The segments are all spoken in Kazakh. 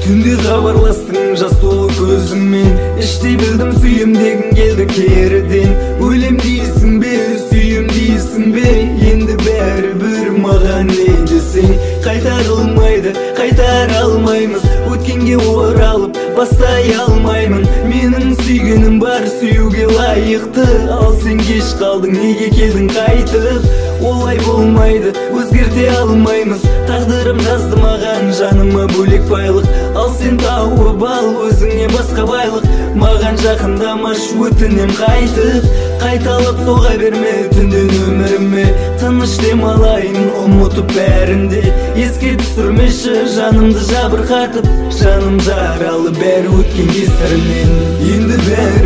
Түнде хабарластың жас толы көзіммен, іштей білдім сүйем дегің келді керіден. Өлем дейсің бе, сүйем дейсің бе, енді бәрібір маған не десең. Қайтарылмайды, қайтара алмаймыз, өткенге оралып бастай алмаймын. Менің сүйгенім бар, сүюге лайықты, ал сен кеш қалдың, неге келдің қайтып? Олай болмайды, өзгерте алмаймыз, тағдырым жазды маған, жаныма бөлек байлық. Ал сен тауып ал өзіңе басқа байлық, маған жақындамаш, өтінем қайтып. Қайталап соға берме түнден өміріме, тыныш демалайын ұмытып бәрінде. Еске түсірмеші жанымды жабырқатып, жаным жаралы бәрі өткен кесірінен. Енді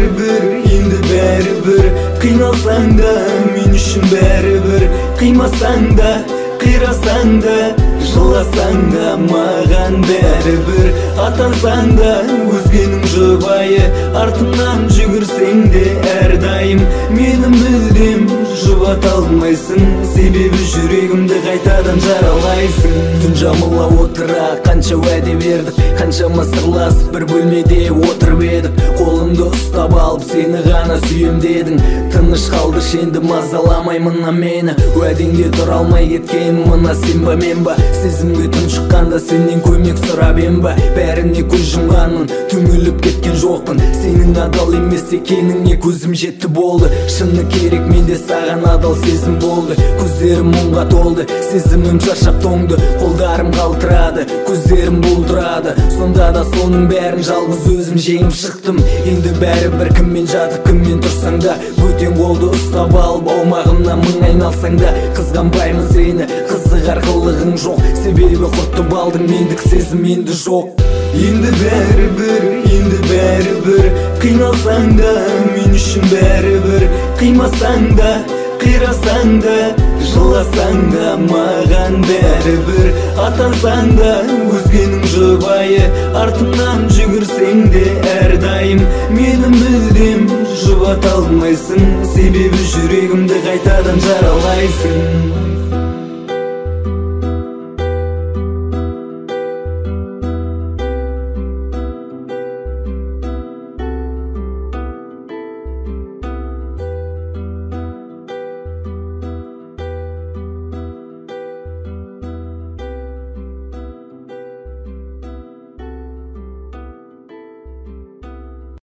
бәрібір қиналсаң да мен үшін бәрібір, қимасаң да қирасаң да жыласаң да маған бәрібір. Атансаң да өзгенің жұбайы, артымнан жүгірсең де әрдайым мені мүлдем жұбата алмайсың, себебі жүрегімді қайтадан жаралайсың. Түн жамыла отыра қанша уәде бердік, қаншама сырласып бір бөлмеде отырып едік. Қолымды ұстап алып сені ғана сүйем дедің, тыныш қалды енді мазаламай мына мені. Уәдеңде тұра алмай кеткен мына сен ба мен ба, сезімге тұншыққанда сенен көмек сұрап ем ба. Бәріне көз жұмғанмын, түңіліп кеткен жоқпын, сенің адал емес екеніңе көзім жетті болды. Шыны керек менде саған адал сезім болды, көздерім мұңға толды, сезімім шаршап тоңды. Қолдарым қалтырады, көздерім бұлдырады, сонда да соның бәрін жалғыз өзім жеңіп шықтым. Енді бәрібір кіммен жатып кіммен тұрсаң да, бөтен қолды ұстап алып аумағымнан мың айналсаң да, қызғанбаймын сені, қызығар қылығың жоқ, себебі құртып алдың мендік сезім енді жоқ. Енді бәрібір қиналсаң да мен үшін бәрібір, қимасаң да қирасаң да жыласаң да маған бәрібір. Атансаң да өзгенің жұбайы, артымнан жүгірсең де әрдайым мені мүлдем жұбата алмайсың, себебі жүрегімді қайтадан жаралайсың.